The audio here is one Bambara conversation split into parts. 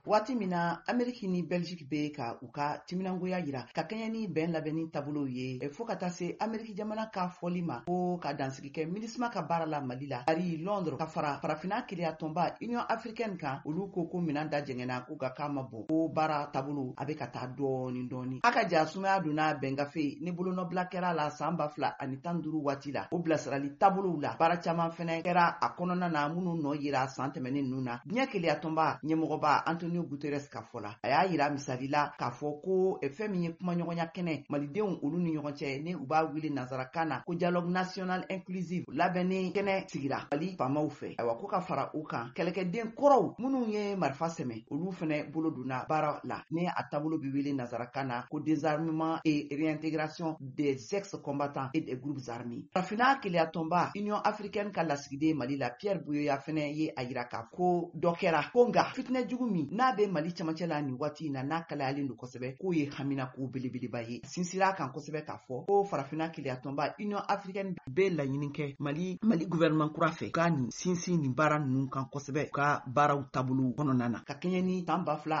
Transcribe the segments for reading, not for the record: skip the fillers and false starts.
waati min na Ameriki ni Belgique be ka u ka timinangoya yira ka kɛɲɛ ni bɛn labɛnni taabolo ye fo ka taa se Ameriki jamana ka fɔli ma ko ka dansigi kɛ MINUSMA ka baara la Mali la Paris Londres ka fara farafina keleya tɔnba Union africaine kan olu ko minan da jɛngɛna k'u ka kama bɔ ko baara taabolo a be ka taa dɔɔni a ka ja sumaya donna bɛngafe ni bolonɔbila kɛra la san 2015 waati la o bilasirali taabolow la baara caman fɛnɛ kɛra a kɔnɔna na minnu nɔ yira san tɛmɛnin ninnu na diɲɛ keleya tɔnba ɲɛmɔgɔba Antonio Guterres ka fɔ la a y'a yira misali la k'a fɔ ko fɛn min ye kumaɲɔgɔnya kɛnɛ malidenw olu ni ɲɔgɔn cɛ ni u b'a wele nazarakan na ko dialogue national inclusive labɛnni kɛnɛ sigira Mali faamaw fɛ ayiwa ko ka fara u kan kɛlɛkɛden kɔrɔw minnu ye marifa sɛmɛ olu fɛnɛ bolo donna baara la ni a taabolo bi wele nazarakan na ko désarmement et réintégration des ex-combattants et des groupes armés farafina keleya tɔnba Union africaine ka lasigiden Mali la Pierre Buyoya fɛnɛ ye a yira k'a ko dɔ kɛra ko nga fitinɛ jugu min n'a be Mali camancɛ la nin waati in na n'a kalayalen don kosɛbɛ k'o ye hamina ko belebeleba ye sinsira kan kosɛbɛ k'a fɔ ko farafina keleya tɔnba Union africaine be laɲini kɛ Mali gouvernement kura fɛ ka nin sinsin nin baara ninnu kan kosɛbɛ ka baaraw taabolo kɔnɔna na ka kɛɲɛ ni san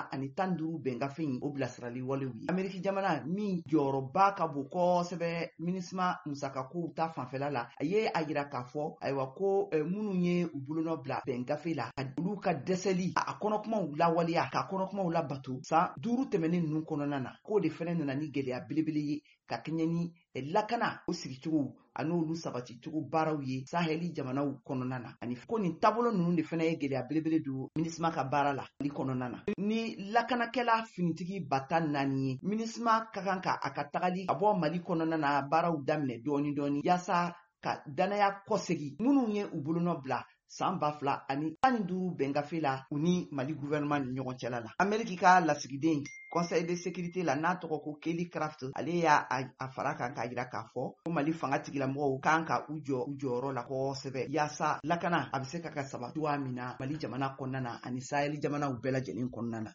2015 bɛngafe in o bilasirali walew ye Ameriki jamana min jɔyɔrɔba ka bon kosɛbɛ MINUSMA musakakow ta fanfɛla la a ye a yira k'a fɔ ayiwa ko minnu ye u bolonɔ bila bɛngafe la olu ka dɛsɛli a kɔnɔkumaw lawaleya k'a kɔnɔkumaw labato san 5 tɛmɛnin ninnu kɔnɔna na k'o de fɛnɛ nana ni gɛlɛya belebele ye ka kɛɲɛ ni lakana o sigicogo a n'olu sabaticogo baaraw ye saheli jamanaw kɔnɔna na ani ko nin taabolo ninnu de fɛnɛ ye gɛlɛya belebele don MINUSMA ka baara la Mali kɔnɔna na ni lakanakɛla finitigi 4,000 ye MINUSMA ka kan ka a ka tagali ka bɔ Mali kɔnɔna na baaraw daminɛ dɔɔni yaasa ka danaya kɔsegi minnu ye u bolonɔ bila san 2015 bɛngafe la u ni Mali gouvernement ni ɲɔgɔn cɛla la Ameriki ka lasigiden Conseil de sécurité la n'a tɔgɔ ko Kelly Craft ale y'a fara kan k'a yira k'a fɔ ko Mali fanga tigilamɔgɔw kan ka u jɔyɔrɔ la kosɛbɛ yaasa lakana a bɛ se ka sabati cogoya min na Mali jamana kɔnɔna na ani Sahel jamanaw bɛɛ lajɛlen kɔnɔna na